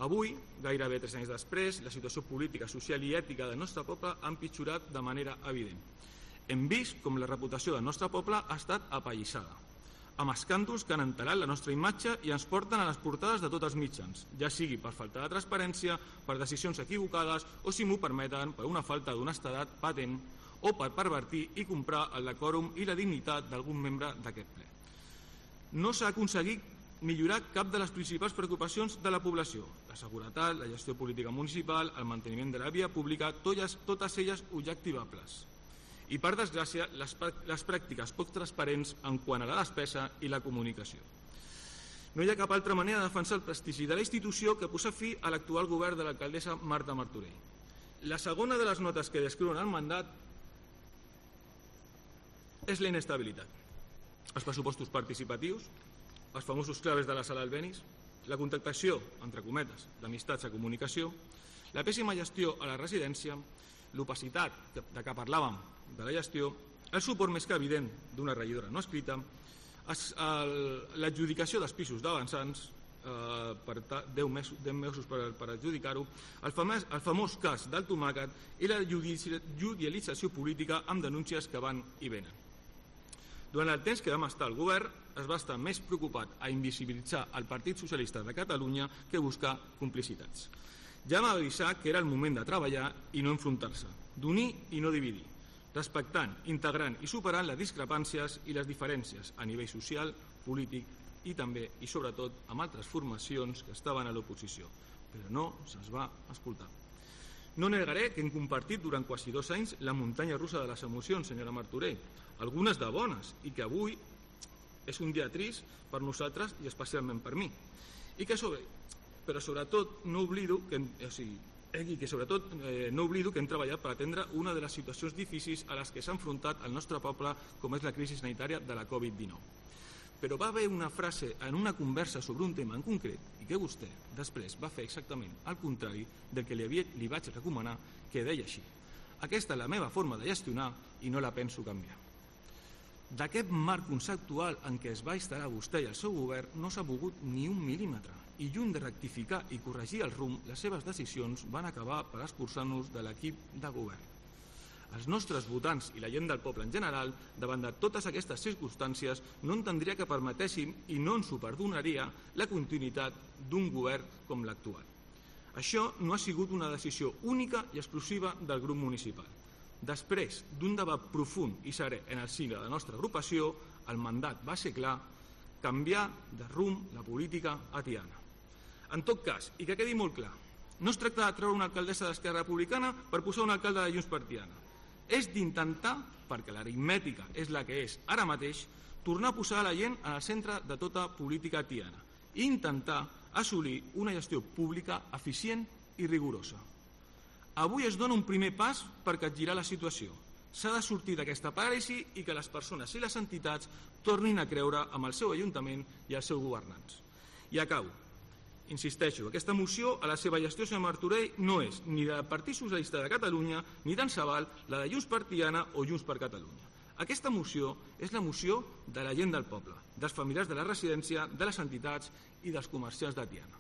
Avui, gairebé 3 anys després, la situació política, social i ètica del nostre poble ha empitjorat de manera evident. Hem vist com la reputació del nostre poble ha estat apallissada, amb escàndols que han enterat la nostra imatge i ens porten a les portades de tots els mitjans, ja sigui per falta de transparència, per decisions equivocades o, si m'ho permeten, per una falta d'honestedat patent o per pervertir i comprar el decòrum i la dignitat d'algun membre d'aquest ple. No s'ha aconseguit millorar cap de les principals preocupacions de la població: la seguretat, la gestió política municipal, el manteniment de la via pública, totes elles objectivables. I, per desgràcia, les pràctiques poc transparents en quant a la despesa i la comunicació. No hi ha cap altra manera de defensar el prestigi de la institució que posar fi a l'actual govern de l'alcaldessa Marta Martorell. La segona de les notes que descriuen el mandat és la inestabilitat. Els pressupostos participatius, els famosos claves de la sala Albéniz, la contractació, entre cometes, d'amistats a comunicació, la pèssima gestió a la residència, l'opacitat de què parlàvem de la gestió, el suport més que evident d'una regidora no escrita, l'adjudicació dels pisos d'avançants, per 10 mesos per adjudicar-ho, el famós cas del tomàquet i la judicialització política amb denúncies que van i venen. Durant el temps que vam estar al govern es va estar més preocupat a invisibilitzar el Partit Socialista de Catalunya que buscar complicitats. Ja vam avisar que era el moment de treballar i no enfrontar-se, d'unir i no dividir, respectant, integrant i superant les discrepàncies i les diferències a nivell social, polític i també, i sobretot, amb altres formacions que estaven a l'oposició, però no se'ls va escoltar. No negaré que hem compartit durant quasi 2 anys la muntanya russa de les emocions, senyora Martorell, algunes de bones, i que avui és un dia trist per nosaltres i especialment per mi. Però sobretot no oblido que hem treballat per atendre una de les situacions difícils a les que s'ha enfrontat el nostre poble, com és la crisi sanitària de la Covid-19. Però va haver una frase en una conversa sobre un tema en concret i que vostè després va fer exactament el contrari del que li vaig recomanar, que deia així: aquesta és la meva forma de gestionar i no la penso canviar. D'aquest marc conceptual en què es va instal·lar vostè i el seu govern no s'ha mogut ni un mil·límetre i, lluny de rectificar i corregir el rumb, les seves decisions van acabar per expulsar-nos de l'equip de govern. Els nostres votants i la gent del poble en general, davant de totes aquestes circumstàncies, no entendria que permetéssim i no ens ho perdonaria la continuïtat d'un govern com l'actual. Això no ha sigut una decisió única i exclusiva del grup municipal. Després d'un debat profund i serè en el si de la nostra agrupació, el mandat va ser clar: canviar de rumb la política a Tiana. En tot cas, i que quedi molt clar, no es tracta de treure una alcaldessa d'Esquerra Republicana per posar un alcalde de Junts per Tiana. És d'intentar, perquè l'aritmètica és la que és ara mateix, tornar a posar la gent en el centre de tota política tiana i intentar assolir una gestió pública eficient i rigorosa. Avui es dona un primer pas per capgirar la situació. S'ha de sortir d'aquesta paràlisi i que les persones i les entitats tornin a creure en el seu ajuntament i els seus governants. I acabo. Insisteixo, aquesta moció a la seva gestió, senyor Martorell, no és ni del Partit Socialista de Catalunya ni tant se val la de Junts per Tiana o Junts per Catalunya. Aquesta moció és la moció de la gent del poble, dels familiars de la residència, de les entitats i dels comerciants de Tiana.